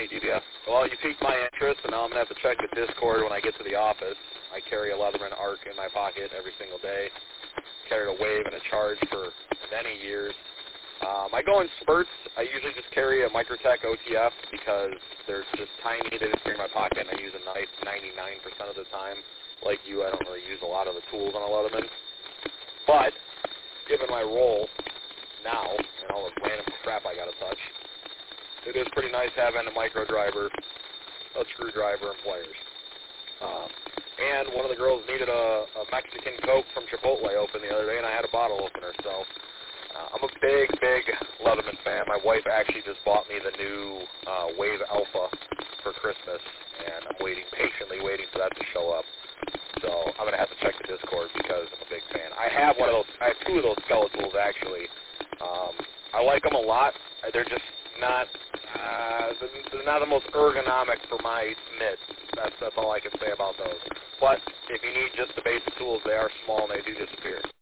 Nate, DBS. Well, you piqued my interest, and now I'm going to have to check the Discord when I get to the office. I carry a Leatherman ARC in my pocket every single day. Carried a Wave and a Charge for many years. I go in spurts. I usually just carry a Microtech OTF because they're just tiny. They just bring my pocket, and I use a knife 99% of the time. Like you, I don't really use a lot of the tools on a Leatherman. But given my role now and all the random crap I got to touch, it is pretty nice having a micro driver, a screwdriver, and pliers. And one of the girls needed a Mexican Coke from Chipotle open the other day, and I had a bottle opener. So I'm a big, big Leatherman fan. My wife actually just bought me the new Wave Alpha for Christmas, and I'm patiently waiting for that to show up. So I'm going to have to check the Discord because I'm a big fan. I have two of those Skeletools, actually. I like them a lot. They're just not the most ergonomic for my mitt. That's all I can say about those. But if you need just the basic tools, they are small and they do disappear.